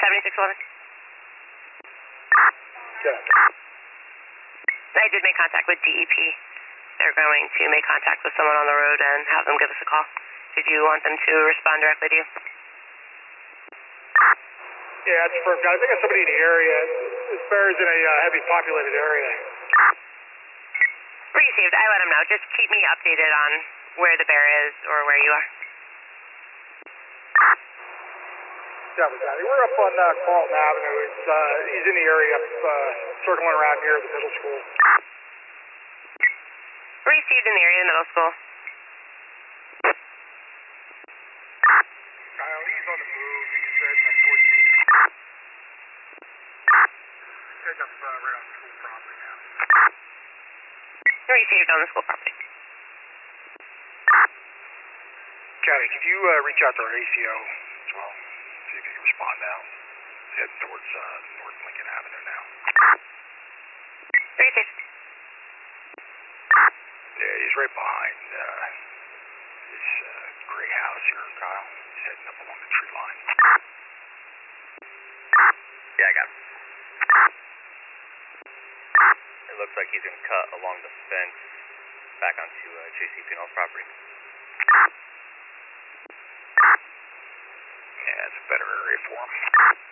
7611. Yeah. I did make contact with DEP. They're going to make contact with someone on the road and have them give us a call. Did you want them to respond directly to you? Yeah, that's perfect. I think there's somebody in the area. This bear is in a heavy populated area. Received. I let them know. Just keep me updated on where the bear is or where you are. Yeah, we got it. We're up on Carlton Avenue. He's in the area up circling around near the middle school. Received in the area of the middle school. Kyle, he's on the move. He's heading up 14. Heading up right on school property now. Received on the school property. County, could you reach out to our ACO as well? See if he can respond now. He's heading towards North Lincoln Avenue now. Received. Yeah, he's right behind this gray house here, Kyle. He's heading up along the tree line. Yeah, I got him. It looks like he's going to cut along the fence back onto J.C. Pinell's property. Yeah, it's a better area for him.